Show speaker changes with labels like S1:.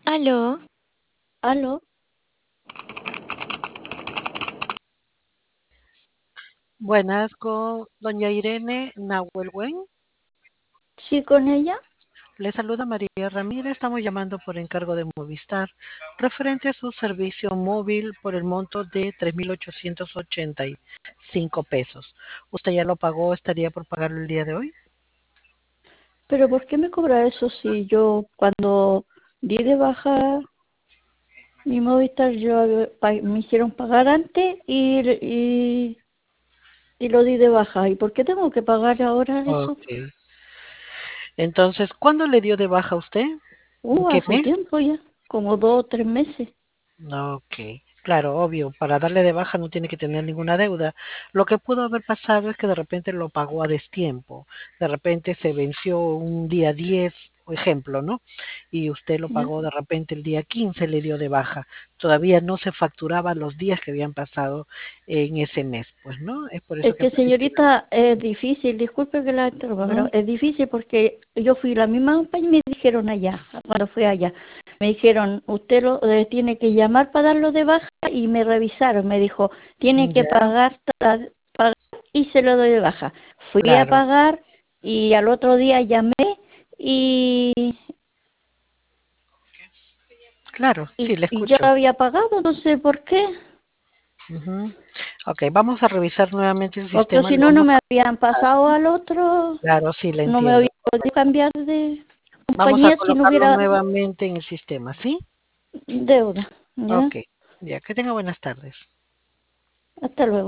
S1: Aló,
S2: Aló,
S3: Buenas, con doña Irene Nahuelwen.
S2: sí, con ella.
S3: Le saluda María Ramírez. Estamos llamando por encargo de Movistar, referente a su servicio móvil por el monto de 3.885 pesos. ¿Usted ya lo pagó? ¿Estaría por pagarlo el día de hoy?
S2: Pero ¿por qué me cobra eso si yo cuando di de baja mi Movistar me hicieron pagar antes y lo di de baja? ¿Y por qué tengo que pagar ahora eso?
S3: Ok. Entonces, ¿cuándo le dio de baja usted? ¿En qué
S2: Hace
S3: mes?
S2: tiempo ya, como 2 o 3 meses.
S3: Ok, claro, obvio, para darle de baja no tiene que tener ninguna deuda. Lo que pudo haber pasado es que de repente lo pagó a destiempo, de repente se venció un día 10, por ejemplo, ¿no? Y usted lo
S2: ¿Ya?
S3: pagó de repente el día 15, le dio de baja. Todavía no se facturaban los días que habían pasado en ese mes, pues, ¿no? Es por eso
S2: Es
S3: que
S2: que
S3: aparecía.
S2: señorita, es difícil, disculpe que la interrumpa, pero
S3: Ujú.
S2: es difícil porque yo fui la misma compañía y me dijeron allá, cuando fui allá, me dijeron, usted tiene que llamar para darlo de baja y me revisaron, me dijo, tiene que
S3: Ya,
S2: pagar y se lo doy de baja. Fui a
S3: claro,
S2: pagar y al otro día llamé y,
S3: claro, sí, le
S2: y ya
S3: escucho.
S2: había pagado, no sé por qué,
S3: Ujú. Ok, vamos a revisar nuevamente el
S2: porque
S3: sistema,
S2: si
S3: lo
S2: no, no
S3: vamos
S2: me
S3: a
S2: habían
S3: colocar.
S2: pasado al otro,
S3: Claro, sí, le
S2: no me había
S3: entiendo.
S2: podido cambiar de
S3: Vamos a
S2: compañía si no
S3: colocarlo
S2: hubiera
S3: nuevamente en el sistema, ¿sí?
S2: deuda, ¿ya?
S3: Ok, ya, que tenga buenas tardes.
S2: Hasta luego.